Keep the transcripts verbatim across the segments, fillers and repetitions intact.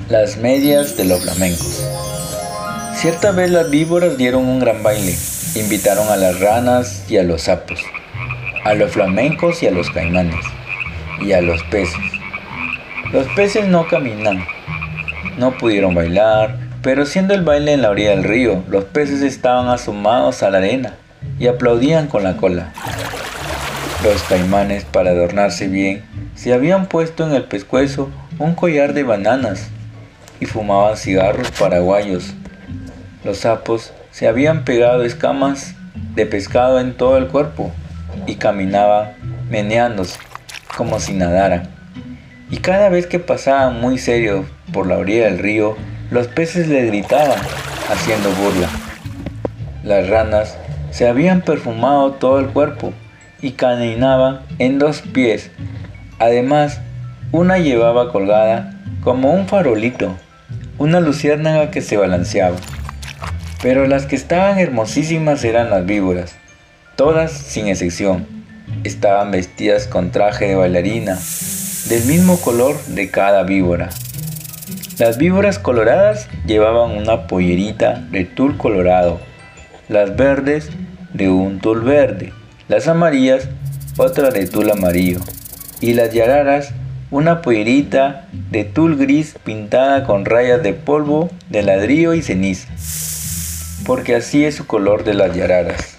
Las medias de los flamencos. Cierta vez las víboras dieron un gran baile. Invitaron a las ranas y a los sapos, a los flamencos y a los caimanes, y a los peces. Los peces no caminan, no pudieron bailar, pero siendo el baile en la orilla del río, los peces estaban asomados a la arena y aplaudían con la cola. Los caimanes, para adornarse bien, se habían puesto en el pescuezo un collar de bananas y fumaban cigarros paraguayos. Los sapos se habían pegado escamas de pescado en todo el cuerpo y caminaban meneándose como si nadaran. Y cada vez que pasaban muy serios por la orilla del río, los peces les gritaban haciendo burla. Las ranas se habían perfumado todo el cuerpo y caminaban en dos pies. Además, una llevaba colgada como un farolito una luciérnaga que se balanceaba. Pero las que estaban hermosísimas eran las víboras. Todas, sin excepción, estaban vestidas con traje de bailarina, del mismo color de cada víbora. Las víboras coloradas llevaban una pollerita de tul colorado, las verdes de un tul verde, las amarillas otra de tul amarillo, y las yararas una pollerita de tul gris pintada con rayas de polvo de ladrillo y ceniza, porque así es su color de las yararas.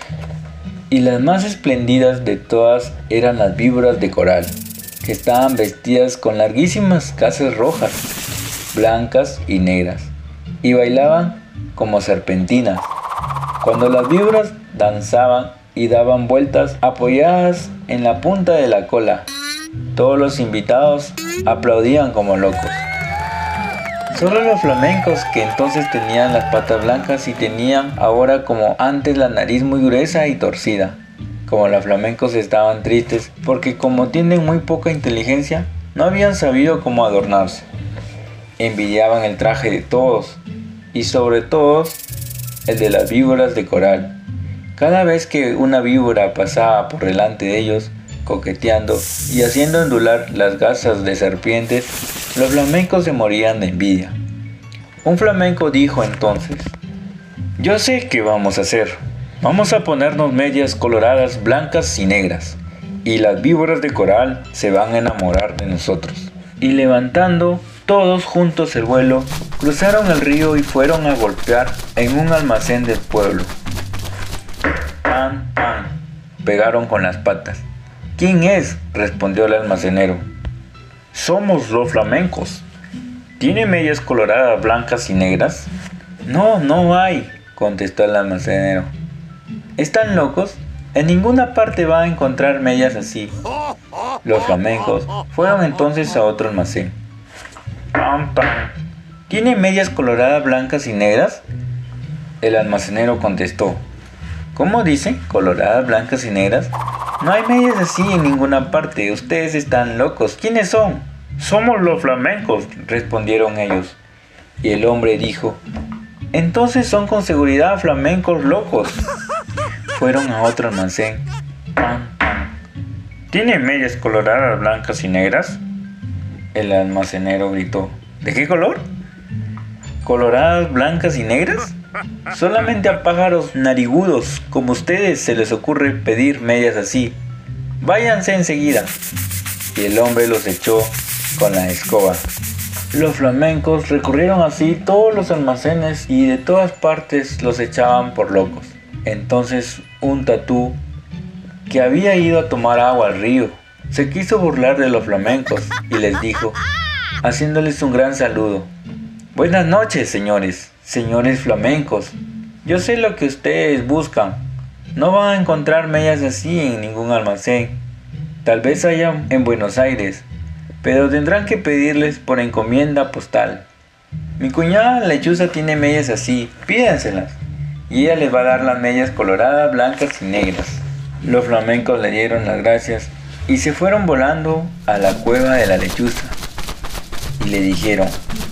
Y las más espléndidas de todas eran las víboras de coral, que estaban vestidas con larguísimas casas rojas, blancas y negras, y bailaban como serpentinas. Cuando las víboras danzaban y daban vueltas apoyadas en la punta de la cola, todos los invitados aplaudían como locos. Solo los flamencos, que entonces tenían las patas blancas y tenían ahora como antes la nariz muy gruesa y torcida. Como los flamencos estaban tristes porque como tienen muy poca inteligencia, no habían sabido cómo adornarse. Envidiaban el traje de todos y sobre todo el de las víboras de coral. Cada vez que una víbora pasaba por delante de ellos, coqueteando y haciendo ondular las gasas de serpientes, los flamencos se morían de envidia. Un flamenco dijo entonces: «Yo sé qué vamos a hacer. Vamos a ponernos medias coloradas, blancas y negras, y las víboras de coral se van a enamorar de nosotros». Y levantando todos juntos el vuelo, cruzaron el río y fueron a golpear en un almacén del pueblo. ¡Pam, pam!, pegaron con las patas. «¿Quién es?», respondió el almacenero. «Somos los flamencos. ¿Tiene medias coloradas, blancas y negras?». «No, no hay», contestó el almacenero. «¿Están locos? En ninguna parte va a encontrar medias así». Los flamencos fueron entonces a otro almacén. «Pam, pam. ¿Tiene medias coloradas, blancas y negras?». El almacenero contestó. «¿Cómo dice? ¿Coloradas, blancas y negras? No hay medias así en ninguna parte. Ustedes están locos. ¿Quiénes son?». «Somos los flamencos», respondieron ellos. Y el hombre dijo: «Entonces son con seguridad flamencos locos». Fueron a otro almacén. «Pam, pam. ¿Tiene medias coloradas, blancas y negras?». El almacenero gritó. «¿De qué color?». «¿Coloradas, blancas y negras? Solamente a pájaros narigudos como ustedes se les ocurre pedir medias así. Váyanse enseguida». Y el hombre los echó con la escoba. Los flamencos recorrieron así todos los almacenes y de todas partes los echaban por locos. Entonces un tatú, que había ido a tomar agua al río, se quiso burlar de los flamencos y les dijo, haciéndoles un gran saludo: «Buenas noches, señores, señores flamencos. Yo sé lo que ustedes buscan. No van a encontrar medias así en ningún almacén. Tal vez haya en Buenos Aires, pero tendrán que pedirles por encomienda postal. Mi cuñada Lechuza tiene medias así, pídanselas, y ella les va a dar las medias coloradas, blancas y negras». Los flamencos le dieron las gracias y se fueron volando a la cueva de la Lechuza y le dijeron: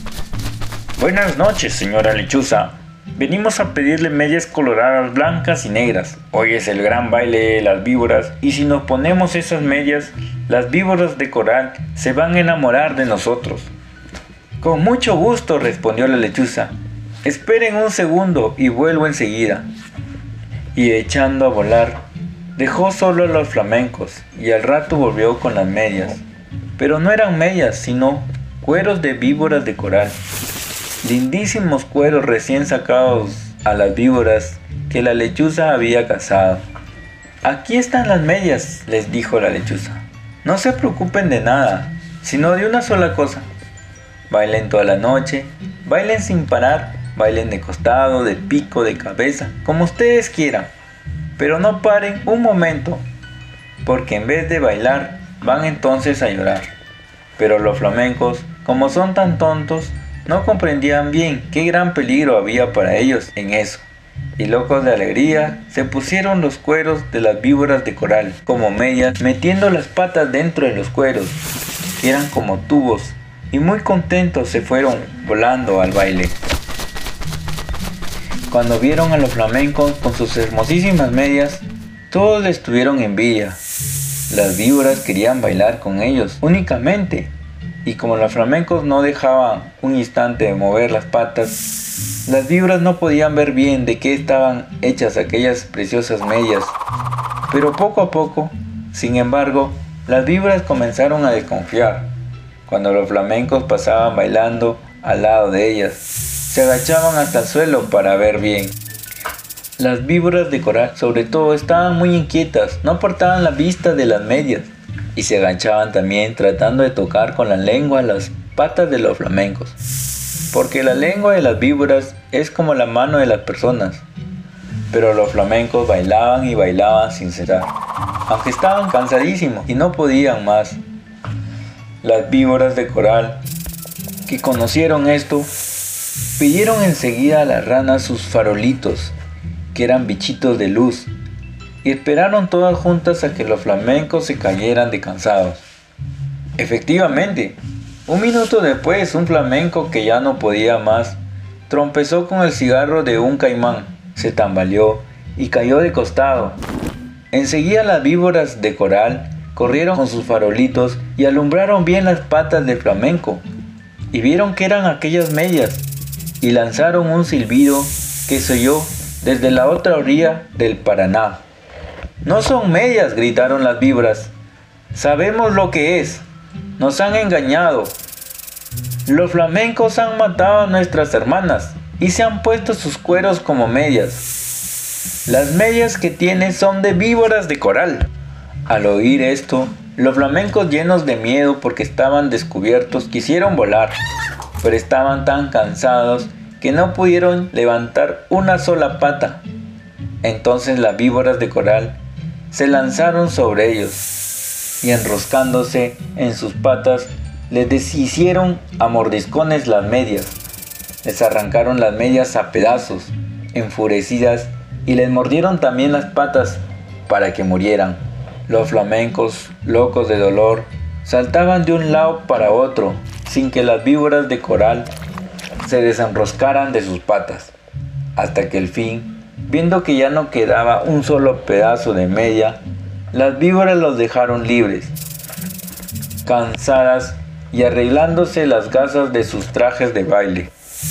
«Buenas noches, señora Lechuza. Venimos a pedirle medias coloradas, blancas y negras. Hoy es el gran baile de las víboras y si nos ponemos esas medias, las víboras de coral se van a enamorar de nosotros». Con mucho gusto, respondió la lechuza. Esperen un segundo y vuelvo enseguida. Y echando a volar, dejó solo a los flamencos y al rato volvió con las medias. Pero no eran medias, sino cueros de víboras de coral. Lindísimos cueros recién sacados a las víboras que la lechuza había cazado. Aquí están las medias, les dijo la lechuza. No se preocupen de nada, sino de una sola cosa. Bailen toda la noche, bailen sin parar, bailen de costado, de pico, de cabeza, como ustedes quieran. Pero no paren un momento, porque en vez de bailar, van entonces a llorar. Pero los flamencos, como son tan tontos, no comprendían bien qué gran peligro había para ellos en eso. Y locos de alegría, se pusieron los cueros de las víboras de coral como medias, metiendo las patas dentro de los cueros, que eran como tubos, y muy contentos se fueron volando al baile. Cuando vieron a los flamencos con sus hermosísimas medias, todos les tuvieron envidia. Las víboras querían bailar con ellos únicamente, y como los flamencos no dejaban un instante de mover las patas, las víboras no podían ver bien de qué estaban hechas aquellas preciosas medias. Pero poco a poco, sin embargo, las víboras comenzaron a desconfiar. Cuando los flamencos pasaban bailando al lado de ellas, se agachaban hasta el suelo para ver bien. Las víboras de coral, sobre todo, estaban muy inquietas, no apartaban la vista de las medias y se agachaban también tratando de tocar con la lengua las patas de los flamencos, porque la lengua de las víboras es como la mano de las personas. Pero los flamencos bailaban y bailaban sin cesar, aunque estaban cansadísimos y no podían más. Las víboras de coral, que conocieron esto, pidieron enseguida a las ranas sus farolitos, que eran bichitos de luz, y esperaron todas juntas a que los flamencos se cayeran de cansados. Efectivamente, un minuto después, un flamenco que ya no podía más, trompezó con el cigarro de un caimán, se tambaleó y cayó de costado. Enseguida las víboras de coral corrieron con sus farolitos y alumbraron bien las patas del flamenco, y vieron que eran aquellas medias, y lanzaron un silbido que se oyó desde la otra orilla del Paraná. «No son medias», gritaron las víboras. «Sabemos lo que es. Nos han engañado. Los flamencos han matado a nuestras hermanas y se han puesto sus cueros como medias. Las medias que tiene son de víboras de coral». Al oír esto, los flamencos, llenos de miedo porque estaban descubiertos, quisieron volar, pero estaban tan cansados que no pudieron levantar una sola pata. Entonces las víboras de coral se lanzaron sobre ellos y, enroscándose en sus patas, les deshicieron a mordiscones las medias. Les arrancaron las medias a pedazos, enfurecidas, y les mordieron también las patas para que murieran. Los flamencos, locos de dolor, saltaban de un lado para otro sin que las víboras de coral se desenroscaran de sus patas, hasta que al fin, viendo que ya no quedaba un solo pedazo de media, las víboras los dejaron libres, cansadas y arreglándose las gasas de sus trajes de baile.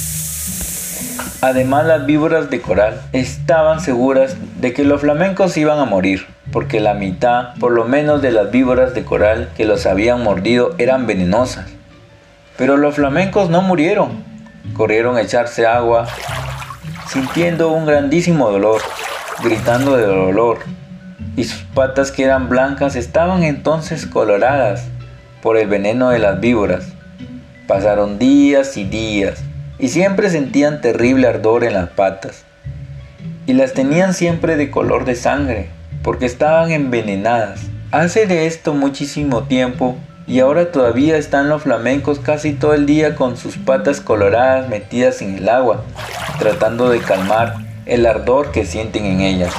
Además, las víboras de coral estaban seguras de que los flamencos iban a morir, porque la mitad, por lo menos, de las víboras de coral que los habían mordido eran venenosas. Pero los flamencos no murieron. Corrieron a echarse agua, sintiendo un grandísimo dolor, gritando de dolor, y sus patas, que eran blancas, estaban entonces coloradas por el veneno de las víboras. Pasaron días y días, y siempre sentían terrible ardor en las patas, y las tenían siempre de color de sangre, porque estaban envenenadas. Hace de esto muchísimo tiempo, y ahora todavía están los flamencos casi todo el día con sus patas coloradas metidas en el agua, tratando de calmar el ardor que sienten en ellas.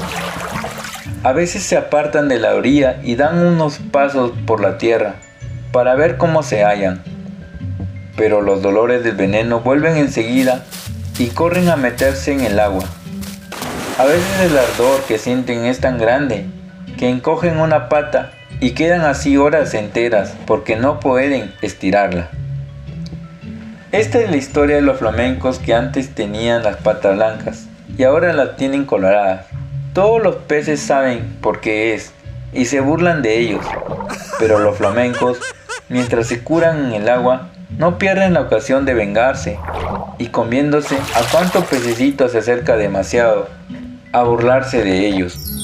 A veces se apartan de la orilla y dan unos pasos por la tierra para ver cómo se hallan, pero los dolores del veneno vuelven enseguida y corren a meterse en el agua. A veces el ardor que sienten es tan grande que encogen una pata y quedan así horas enteras porque no pueden estirarla. Esta es la historia de los flamencos que antes tenían las patas blancas y ahora las tienen coloradas. Todos los peces saben por qué es y se burlan de ellos, pero los flamencos, mientras se curan en el agua, no pierden la ocasión de vengarse y comiéndose a cuanto pececito se acerca demasiado, a burlarse de ellos.